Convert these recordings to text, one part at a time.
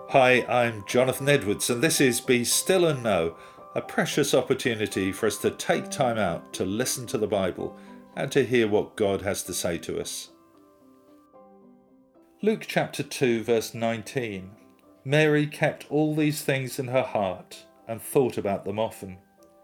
Hi, I'm Jonathan Edwards, and this is Be Still and Know, a precious opportunity for us to take time out to listen to the Bible and to hear what God has to say to us. Luke chapter 2, verse 19. Mary kept all these things in her heart and thought about them often.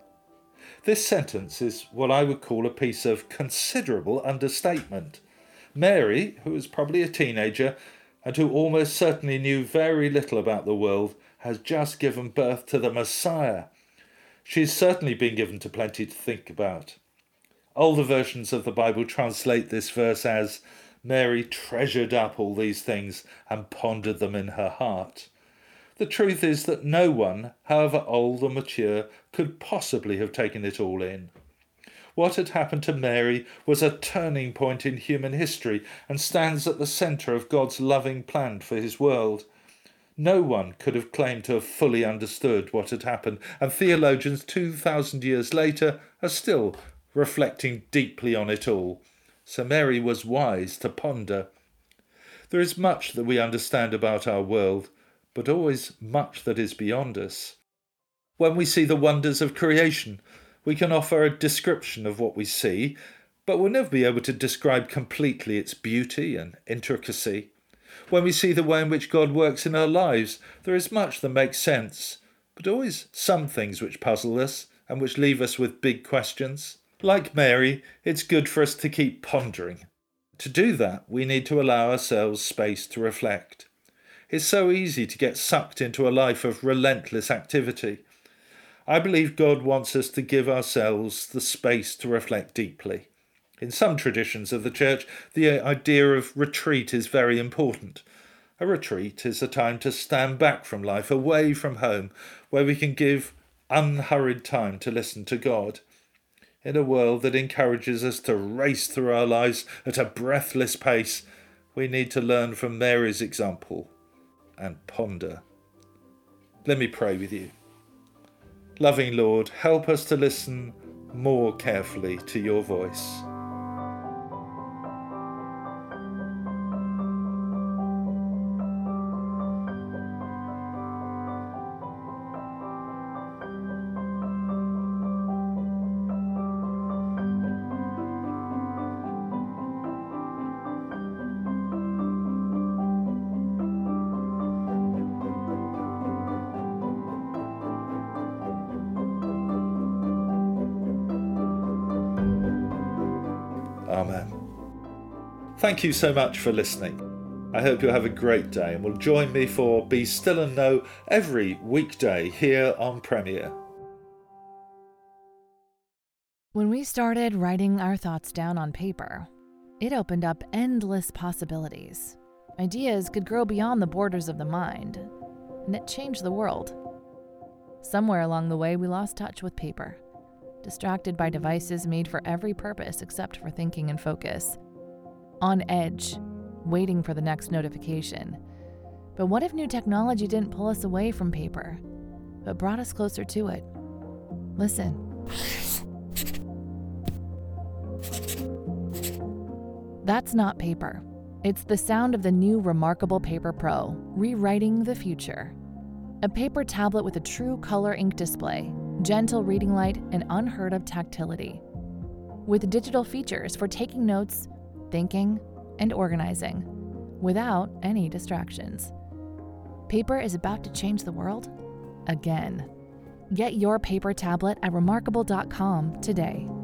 This sentence is what I would call a piece of considerable understatement. Mary, who was probably a teenager and who almost certainly knew very little about the world, has just given birth to the Messiah. She's certainly been given to plenty to think about. Older versions of the Bible translate this verse as, Mary treasured up all these things and pondered them in her heart. The truth is that no one, however old or mature, could possibly have taken it all in. What had happened to Mary was a turning point in human history and stands at the centre of God's loving plan for his world. No one could have claimed to have fully understood what had happened, and theologians 2,000 years later are still reflecting deeply on it all. So Mary was wise to ponder. There is much that we understand about our world, but always much that is beyond us. When we see the wonders of creation, we can offer a description of what we see, but we'll never be able to describe completely its beauty and intricacy. When we see the way in which God works in our lives, there is much that makes sense, but always some things which puzzle us and which leave us with big questions. Like Mary, it's good for us to keep pondering. To do that, we need to allow ourselves space to reflect. It's so easy to get sucked into a life of relentless activity. I believe God wants us to give ourselves the space to reflect deeply. In some traditions of the church, the idea of retreat is very important. A retreat is a time to stand back from life, away from home, where we can give unhurried time to listen to God. In a world that encourages us to race through our lives at a breathless pace, we need to learn from Mary's example and ponder. Let me pray with you. Loving Lord, help us to listen more carefully to your voice. Amen. Thank you so much for listening. I hope you'll have a great day and will join me for Be Still and Know every weekday here on Premier. When we started writing our thoughts down on paper, it opened up endless possibilities. Ideas could grow beyond the borders of the mind, and it changed the world. Somewhere along the way, we lost touch with paper, distracted by devices made for every purpose except for thinking and focus. On edge, waiting for the next notification. But what if new technology didn't pull us away from paper, but brought us closer to it? Listen. That's not paper. It's the sound of the new Remarkable Paper Pro, rewriting the future. A paper tablet with a true color ink display, gentle reading light, and unheard of tactility. With digital features for taking notes, thinking, and organizing, without any distractions. Paper is about to change the world again. Get your paper tablet at remarkable.com today.